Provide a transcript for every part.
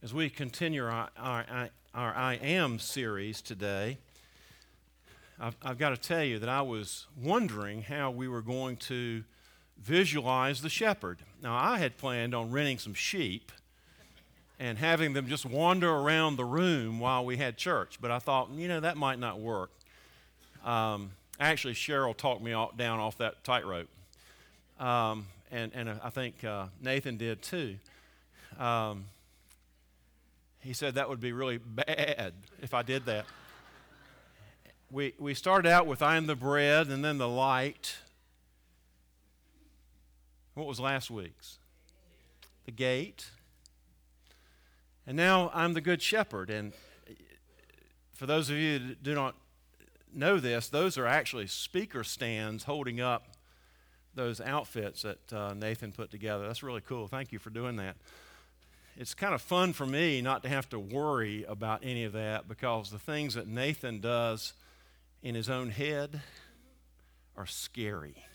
As we continue our I Am series today, I've got to tell you that I was wondering how we were going to visualize the shepherd. Now, I had planned on renting some sheep and having them just wander around the room while we had church, but I thought, that might not work. Actually, Cheryl talked me down off that tightrope, and I think Nathan did too. He said that would be really bad if I did that. We started out with I am the bread and then the light. What was last week's? The gate. And now I'm the good shepherd. And for those of you that do not know this, those are actually speaker stands holding up those outfits that Nathan put together. That's really cool. Thank you for doing that. It's kind of fun for me not to have to worry about any of that because the things that Nathan does in his own head are scary.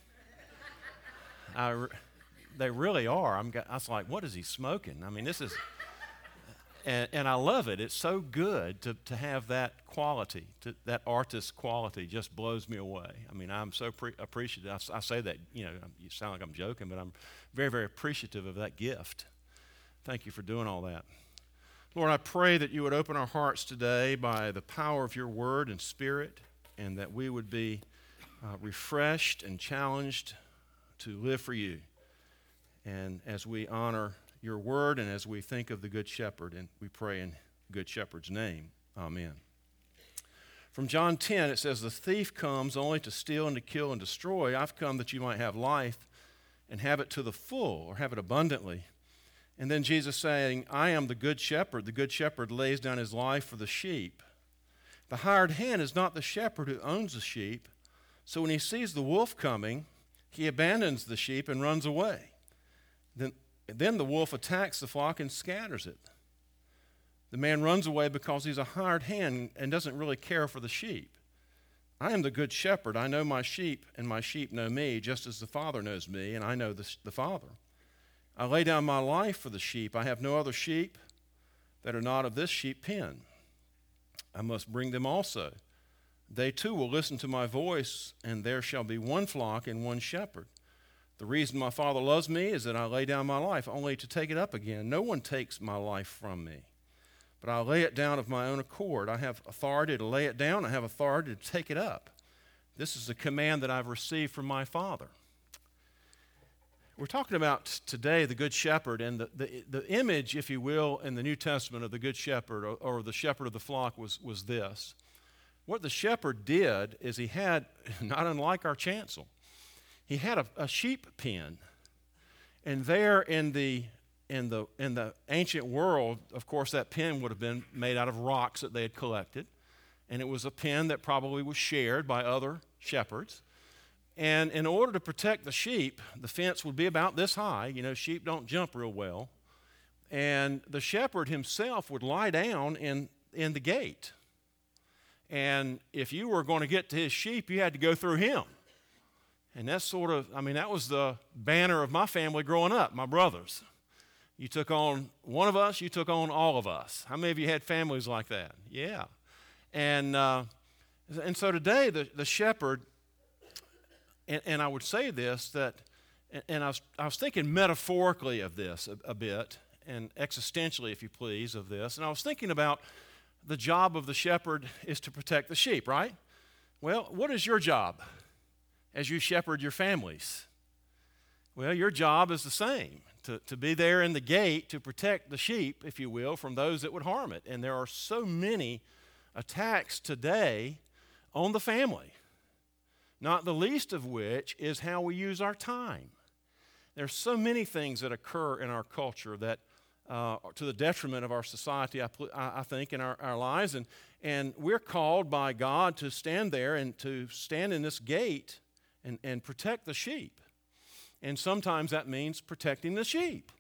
They really are. I was like, what is he smoking? I mean, this is, and I love it. It's so good to have that quality, that artist quality just blows me away. I mean, I'm so appreciative. I say that, you sound like I'm joking, but I'm very, very appreciative of that gift. Thank you for doing all that. Lord, I pray that you would open our hearts today by the power of your word and spirit, and that we would be refreshed and challenged to live for you. And as we honor your word and as we think of the Good Shepherd, and we pray in Good Shepherd's name, amen. From John 10, it says, "The thief comes only to steal and to kill and destroy. I've come that you might have life and have it to the full," or have it abundantly. And then Jesus saying, "I am the good shepherd. The good shepherd lays down his life for the sheep. The hired hand is not the shepherd who owns the sheep. So when he sees the wolf coming, he abandons the sheep and runs away. Then the wolf attacks the flock and scatters it. The man runs away because he's a hired hand and doesn't really care for the sheep. I am the good shepherd. I know my sheep, and my sheep know me, just as the Father knows me, and I know the Father. I lay down my life for the sheep. I have no other sheep that are not of this sheep pen. I must bring them also. They too will listen to my voice, and there shall be one flock and one shepherd. The reason my Father loves me is that I lay down my life only to take it up again. No one takes my life from me, but I lay it down of my own accord. I have authority to lay it down. I have authority to take it up. This is a command that I've received from my Father." We're talking about today the Good Shepherd, and the image, if you will, in the New Testament of the Good Shepherd or the shepherd of the flock was this. What the shepherd did is he had, not unlike our chancel, he had a sheep pen. And there in the ancient world, of course, that pen would have been made out of rocks that they had collected. And it was a pen that probably was shared by other shepherds. And in order to protect the sheep, the fence would be about this high. Sheep don't jump real well. And the shepherd himself would lie down in the gate. And if you were going to get to his sheep, you had to go through him. And that's that was the banner of my family growing up, my brothers. You took on one of us, you took on all of us. How many of you had families like that? Yeah. And so today, the shepherd, and I would say this, and I was thinking metaphorically of this a bit, and existentially, if you please, of this. And I was thinking about the job of the shepherd is to protect the sheep, right? Well, what is your job as you shepherd your families? Well, your job is the same, to be there in the gate to protect the sheep, if you will, from those that would harm it. And there are so many attacks today on the family, not the least of which is how we use our time. There's so many things that occur in our culture that to the detriment of our society, I think, in our lives. And we're called by God to stand there and to stand in this gate and protect the sheep. And sometimes that means protecting the sheep.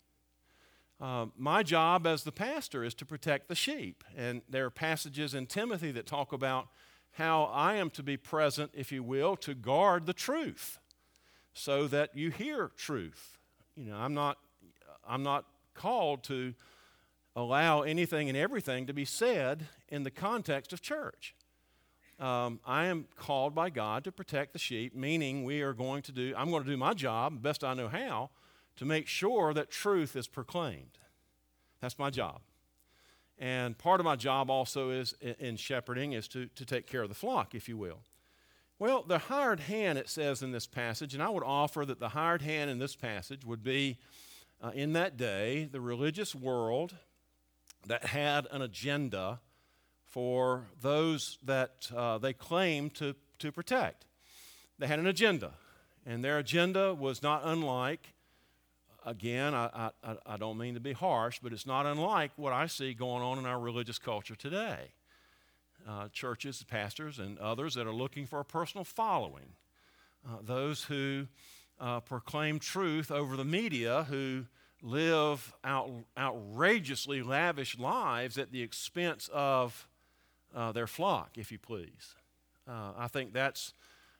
My job as the pastor is to protect the sheep. And there are passages in Timothy that talk about how I am to be present, if you will, to guard the truth so that you hear truth. I'm not called to allow anything and everything to be said in the context of church. I am called by God to protect the sheep, meaning I'm going to do my job, best I know how, to make sure that truth is proclaimed. That's my job. And part of my job also is in shepherding is to take care of the flock, if you will. Well, the hired hand, it says in this passage, and I would offer that the hired hand in this passage would be, in that day, the religious world that had an agenda for those that they claimed to protect. They had an agenda, and their agenda was not unlike, again, I don't mean to be harsh, but it's not unlike what I see going on in our religious culture today. Churches, pastors, and others that are looking for a personal following. Those who proclaim truth over the media, who live outrageously lavish lives at the expense of their flock, if you please. I think that's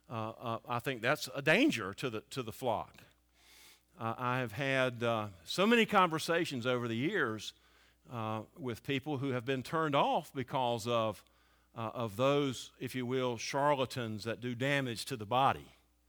a danger to the flock. I have had so many conversations over the years with people who have been turned off because of those, if you will, charlatans that do damage to the body.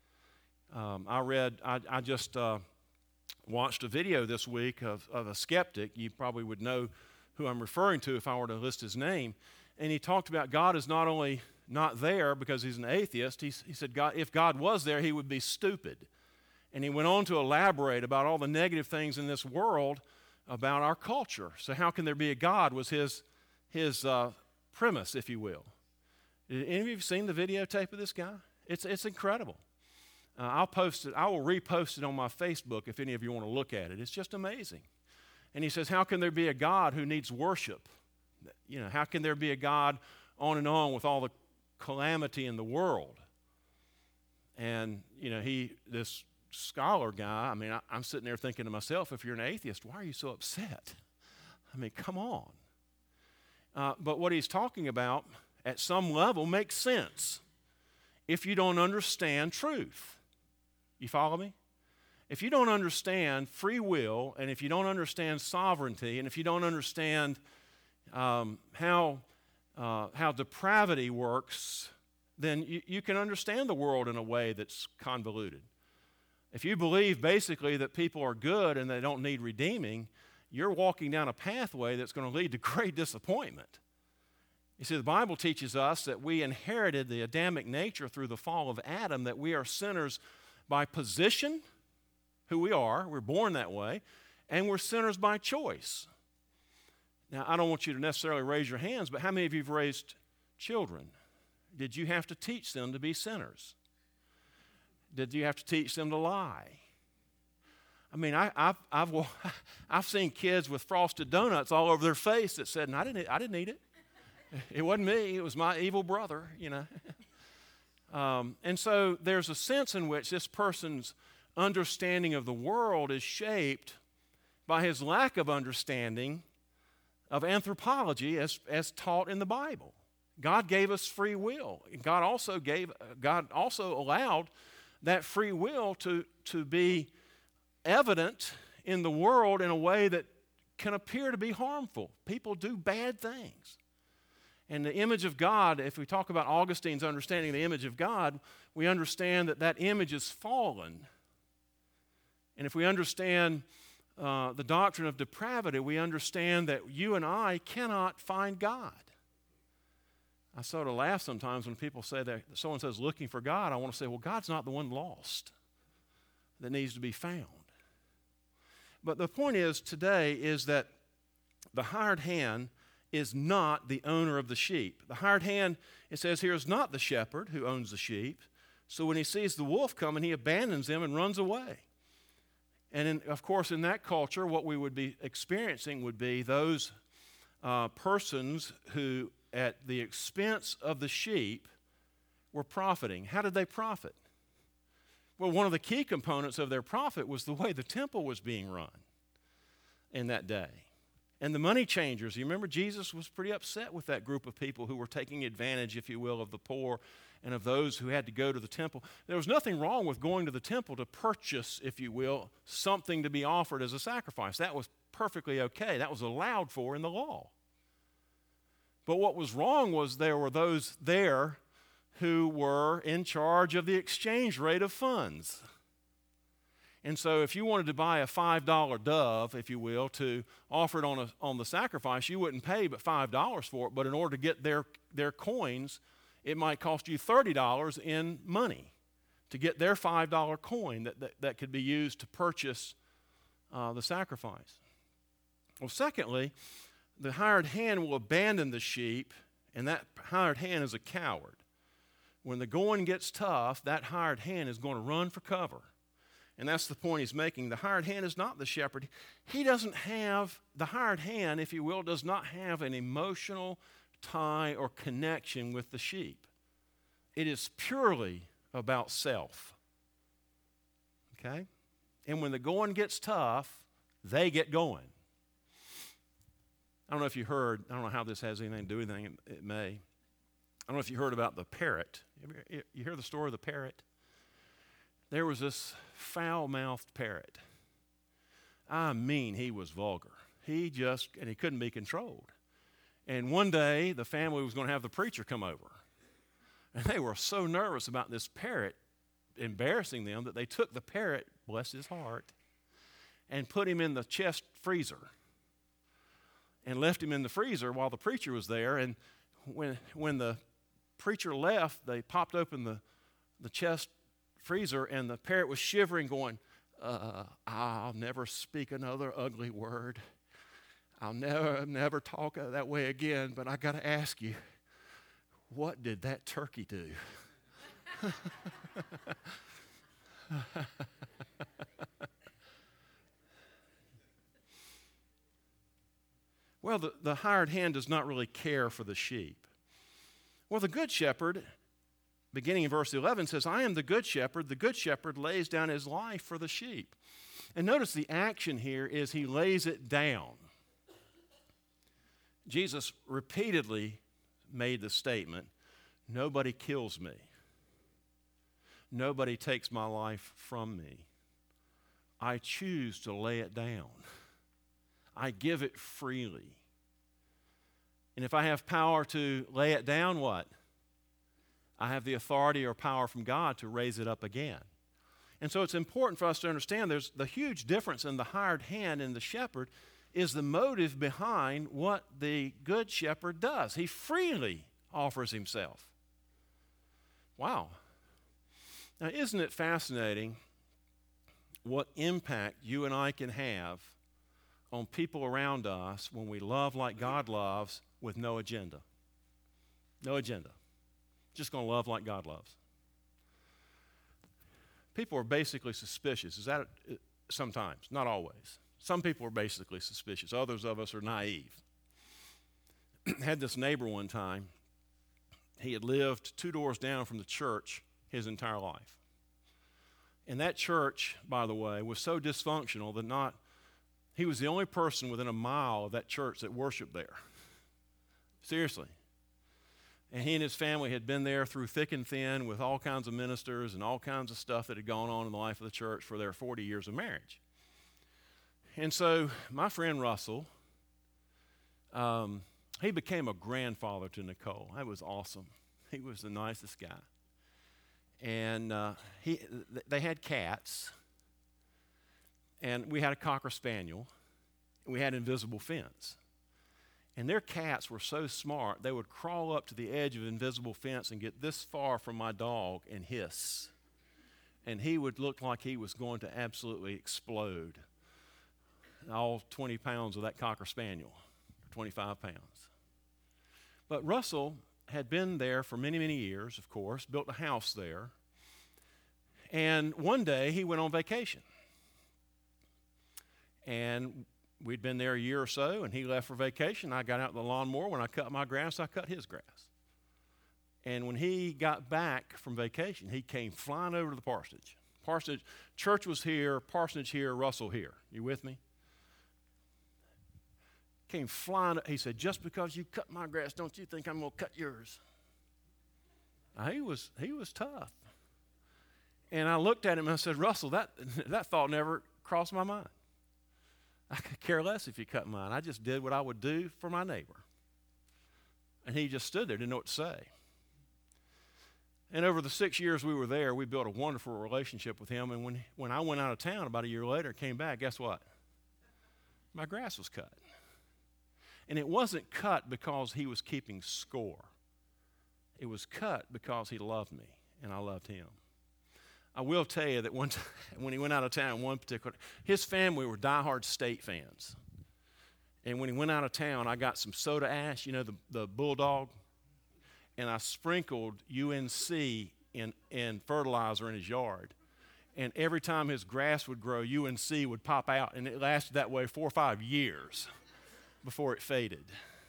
I just watched a video this week of a skeptic. You probably would know who I'm referring to if I were to list his name. And he talked about God is not only not there because he's an atheist. He said if God was there, he would be stupid. And he went on to elaborate about all the negative things in this world about our culture. So how can there be a God was his premise, if you will. Did any of you seen the videotape of this guy? It's incredible. I'll post it. I will repost it on my Facebook if any of you want to look at it. It's just amazing. And he says, how can there be a God who needs worship? You know, how can there be a God on and on with all the calamity in the world? And, you know, this scholar guy, I mean, I'm sitting there thinking to myself, if you're an atheist, why are you so upset? I mean, come on. But what he's talking about at some level makes sense if you don't understand truth. You follow me? If you don't understand free will, and if you don't understand sovereignty, and if you don't understand how depravity works, then you can understand the world in a way that's convoluted. If you believe basically that people are good and they don't need redeeming, you're walking down a pathway that's going to lead to great disappointment. You see, the Bible teaches us that we inherited the Adamic nature through the fall of Adam, that we are sinners by position, who we are, we're born that way, and we're sinners by choice. Now, I don't want you to necessarily raise your hands, but how many of you have raised children? Did you have to teach them to be sinners? Did you have to teach them to lie? I mean, I've seen kids with frosted donuts all over their face that said, I didn't eat it. It wasn't me. It was my evil brother, you know. And so there's a sense in which this person's understanding of the world is shaped by his lack of understanding of anthropology as taught in the Bible. God gave us free will. God also allowed that free will to be evident in the world in a way that can appear to be harmful. People do bad things. And the image of God, if we talk about Augustine's understanding of the image of God, we understand that image is fallen. And if we understand the doctrine of depravity, we understand that you and I cannot find God. I sort of laugh sometimes when people say that someone says looking for God. I want to say, well, God's not the one lost that needs to be found. But the point is today is that the hired hand is not the owner of the sheep. The hired hand, it says here, is not the shepherd who owns the sheep. So when he sees the wolf coming, he abandons them and runs away. And of course, in that culture, what we would be experiencing would be those persons who, at the expense of the sheep, were profiting. How did they profit? Well, one of the key components of their profit was the way the temple was being run in that day. And the money changers, you remember Jesus was pretty upset with that group of people who were taking advantage, if you will, of the poor and of those who had to go to the temple. There was nothing wrong with going to the temple to purchase, if you will, something to be offered as a sacrifice. That was perfectly okay. That was allowed for in the law. But what was wrong was there were those there who were in charge of the exchange rate of funds. And so if you wanted to buy a $5 dove, if you will, to offer it on the sacrifice, you wouldn't pay but $5 for it. But in order to get their coins, it might cost you $30 in money to get their $5 coin that could be used to purchase the sacrifice. Well, secondly, the hired hand will abandon the sheep, and that hired hand is a coward. When the going gets tough, that hired hand is going to run for cover. And that's the point he's making. The hired hand is not the shepherd. He doesn't have, the hired hand, if you will, does not have an emotional tie or connection with the sheep. It is purely about self. Okay? And when the going gets tough, they get going. I don't know if you heard, I don't know how this has anything to do with anything, it may. I don't know if you heard about the parrot. You hear the story of the parrot? There was this foul-mouthed parrot. I mean, he was vulgar. And he couldn't be controlled. And one day, the family was going to have the preacher come over. And they were so nervous about this parrot embarrassing them that they took the parrot, bless his heart, and put him in the chest freezer and left him in the freezer while the preacher was there. And when the preacher left, they popped open the chest freezer, and the parrot was shivering, going, I'll never speak another ugly word. I'll never talk that way again, but I got to ask you, what did that turkey do? Well, the hired hand does not really care for the sheep. Well, the good shepherd, beginning in verse 11, says, I am the good shepherd. The good shepherd lays down his life for the sheep. And notice the action here is he lays it down. Jesus repeatedly made the statement, nobody kills me. Nobody takes my life from me. I choose to lay it down. I give it freely. And if I have power to lay it down, what? I have the authority or power from God to raise it up again. And so it's important for us to understand there's the huge difference in the hired hand and the shepherd is the motive behind what the good shepherd does. He freely offers himself. Wow. Now, isn't it fascinating what impact you and I can have on people around us when we love like God loves with no agenda? No agenda. Just going to love like God loves. People are basically suspicious. Is that sometimes? Not always. Some people are basically suspicious. Others of us are naive. Had this neighbor one time. He had lived 2 doors down from the church his entire life. And that church, by the way, was so dysfunctional that he was the only person within a mile of that church that worshiped there. Seriously. And he and his family had been there through thick and thin with all kinds of ministers and all kinds of stuff that had gone on in the life of the church for their 40 years of marriage. And so my friend Russell, he became a grandfather to Nicole. That was awesome. He was the nicest guy. And they had cats, and we had a Cocker Spaniel, and we had invisible fence. And their cats were so smart, they would crawl up to the edge of invisible fence and get this far from my dog and hiss. And he would look like he was going to absolutely explode. All 20 pounds of that Cocker Spaniel, 25 pounds. But Russell had been there for many, many years, of course, built a house there. And one day he went on vacation. And we'd been there a year or so, and he left for vacation. I got out the lawnmower. When I cut my grass, I cut his grass. And when he got back from vacation, he came flying over to the parsonage. Church was here, parsonage here, Russell here. You with me? Came flying. He said, just because you cut my grass, don't you think I'm going to cut yours? He was tough. And I looked at him and I said, Russell, that thought never crossed my mind. I could care less if you cut mine. I just did what I would do for my neighbor. And he just stood there, didn't know what to say. And over the 6 years we were there, we built a wonderful relationship with him. And when I went out of town about a year later, came back, guess what? My grass was cut. And it wasn't cut because he was keeping score. It was cut because he loved me, and I loved him. I will tell you that one time, when he went out of town, his family were diehard State fans. And when he went out of town, I got some soda ash, the bulldog, and I sprinkled UNC in fertilizer in his yard. And every time his grass would grow, UNC would pop out, and it lasted that way 4 or 5 years before it faded.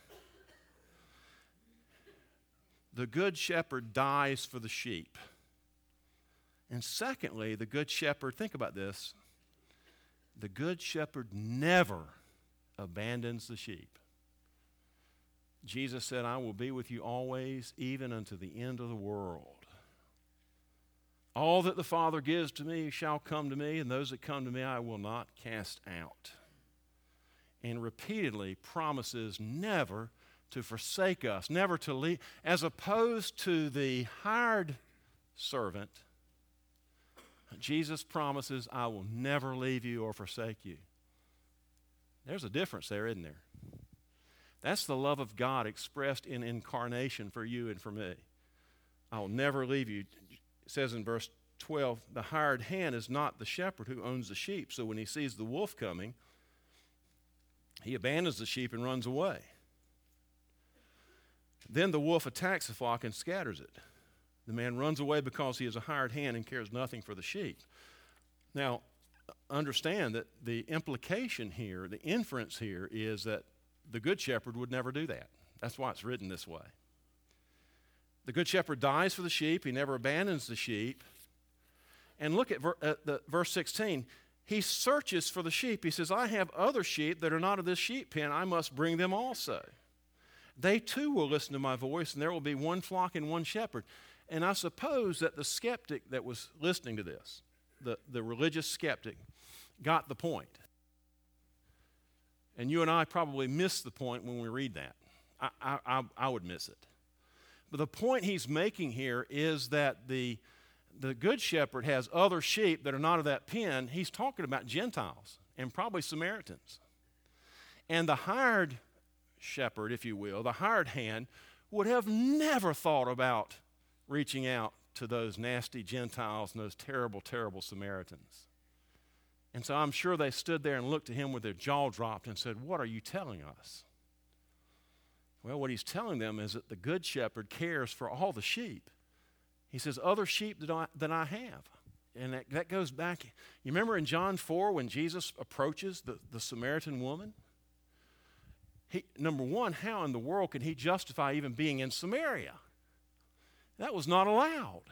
The good shepherd dies for the sheep. And secondly, the good shepherd, think about this, the good shepherd never abandons the sheep. Jesus said, I will be with you always, even unto the end of the world. All that the Father gives to me shall come to me, and those that come to me I will not cast out. And repeatedly promises never to forsake us, never to leave, as opposed to the hired servant. Jesus promises, I will never leave you or forsake you. There's a difference there, isn't there? That's the love of God expressed in incarnation for you and for me. I will never leave you. It says in verse 12, the hired hand is not the shepherd who owns the sheep. So when he sees the wolf coming, he abandons the sheep and runs away. Then the wolf attacks the flock and scatters it. The man runs away because he is a hired hand and cares nothing for the sheep. Now, understand that the implication here, the inference here, is that the good shepherd would never do that. That's why it's written this way. The good shepherd dies for the sheep. He never abandons the sheep. And look at verse 16. He searches for the sheep. He says, I have other sheep that are not of this sheep pen. I must bring them also. They too will listen to my voice, and there will be one flock and one shepherd. And I suppose that the skeptic that was listening to this, the religious skeptic, got the point. And you and I probably miss the point when we read that. I would miss it. But the point he's making here is that the good shepherd has other sheep that are not of that pen. He's talking about Gentiles and probably Samaritans. And the hired shepherd, if you will, the hired hand, would have never thought about reaching out to those nasty Gentiles and those terrible, terrible Samaritans. And so I'm sure they stood there and looked at him with their jaw dropped and said, what are you telling us? Well, what he's telling them is that the good shepherd cares for all the sheep. He says, other sheep that I have. And that goes back. You remember in John 4 when Jesus approaches the Samaritan woman? Number one, how in the world can he justify even being in Samaria? That was not allowed.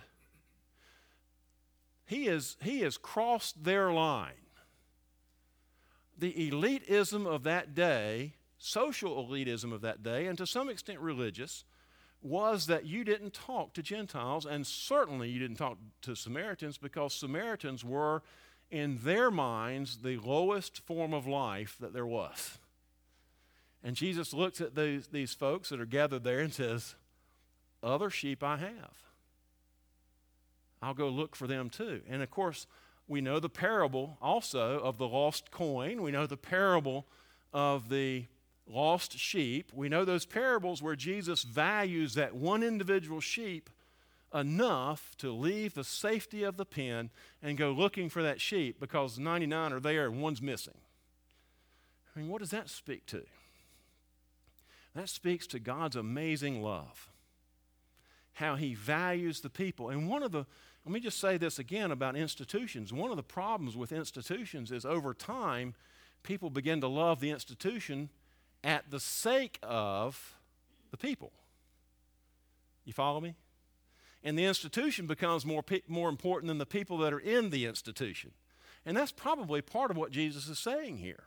He has crossed their line. The elitism of that day, social elitism of that day, and to some extent religious, was that you didn't talk to Gentiles, and certainly you didn't talk to Samaritans, because Samaritans were, in their minds, the lowest form of life that there was. And Jesus looks at these folks that are gathered there and says, other sheep I have. I'll go look for them too. And of course, we know the parable also of the lost coin. We know the parable of the lost sheep. We know those parables where Jesus values that one individual sheep enough to leave the safety of the pen and go looking for that sheep because 99 are there and one's missing. I mean, what does that speak to? That speaks to God's amazing love, how he values the people. And let me just say this again about institutions. One of the problems with institutions is over time, people begin to love the institution at the sake of the people. You follow me? And the institution becomes more important than the people that are in the institution. And that's probably part of what Jesus is saying here.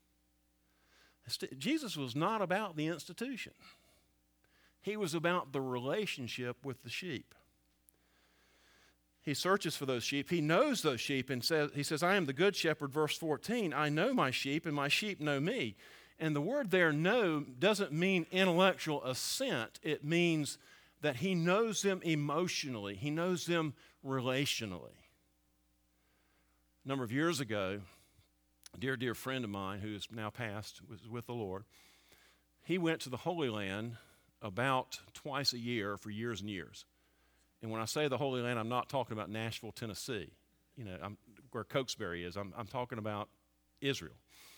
Jesus was not about the institution. He was about the relationship with the sheep. He searches for those sheep. He knows those sheep and he says, I am the good shepherd, verse 14. I know my sheep and my sheep know me. And the word there, know, doesn't mean intellectual assent. It means that he knows them emotionally. He knows them relationally. A number of years ago, a dear friend of mine who is now passed, was with the Lord, he went to the Holy Land about twice a year for years and years. And when I say the Holy Land, I'm not talking about Nashville, Tennessee, where Cokesbury is. I'm talking about Israel.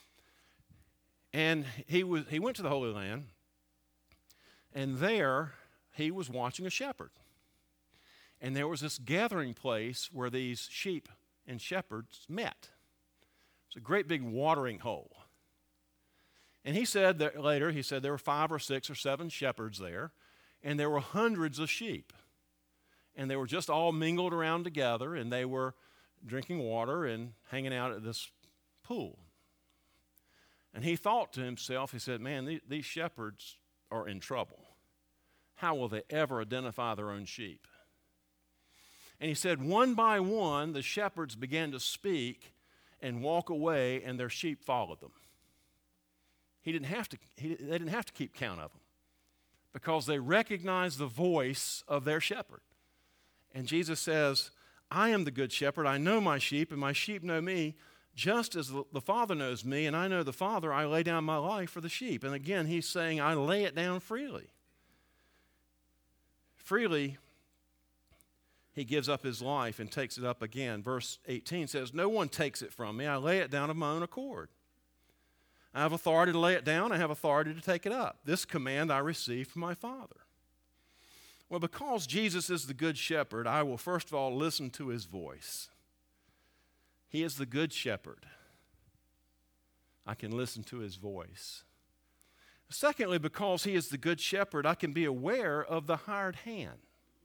And he went to the Holy Land, and there he was watching a shepherd. And there was this gathering place where these sheep and shepherds met. It's a great big watering hole. And he said that later, there were 5 or 6 or 7 shepherds there, and there were hundreds of sheep. And they were just all mingled around together, and they were drinking water and hanging out at this pool. And he thought to himself, he said, man, these shepherds are in trouble. How will they ever identify their own sheep? And he said, one by one, the shepherds began to speak and walk away, and their sheep followed them. They didn't have to keep count of them because they recognized the voice of their shepherd. And Jesus says, I am the good shepherd. I know my sheep, and my sheep know me. Just as the Father knows me, and I know the Father, I lay down my life for the sheep. And again, he's saying, I lay it down freely. Freely, he gives up his life and takes it up again. Verse 18 says, no one takes it from me. I lay it down of my own accord. I have authority to lay it down. I have authority to take it up. This command I received from my Father. Well, because Jesus is the good shepherd, I will first of all listen to his voice. He is the good shepherd. I can listen to his voice. Secondly, because he is the good shepherd, I can be aware of the hired hand.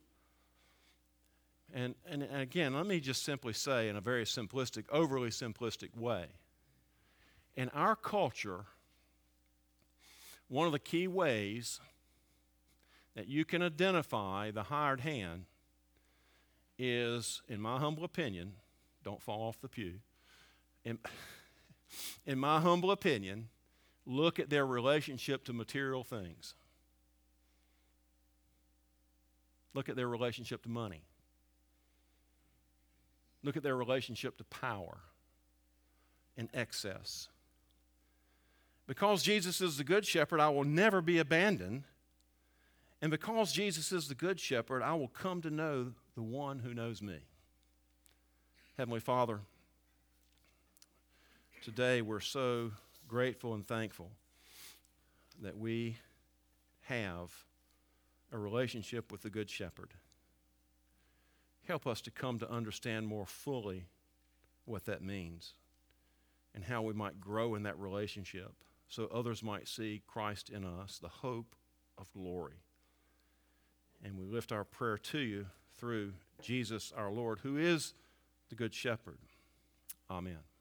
And again, let me just simply say in a very simplistic, overly simplistic way. In our culture, one of the key ways that you can identify the hired hand is, in my humble opinion, don't fall off the pew, in my humble opinion, look at their relationship to material things. Look at their relationship to money. Look at their relationship to power and excess. Because Jesus is the good shepherd, I will never be abandoned. And because Jesus is the good shepherd, I will come to know the one who knows me. Heavenly Father, today we're so grateful and thankful that we have a relationship with the good shepherd. Help us to come to understand more fully what that means and how we might grow in that relationship so others might see Christ in us, the hope of glory. And we lift our prayer to you through Jesus our Lord, who is the good shepherd. Amen.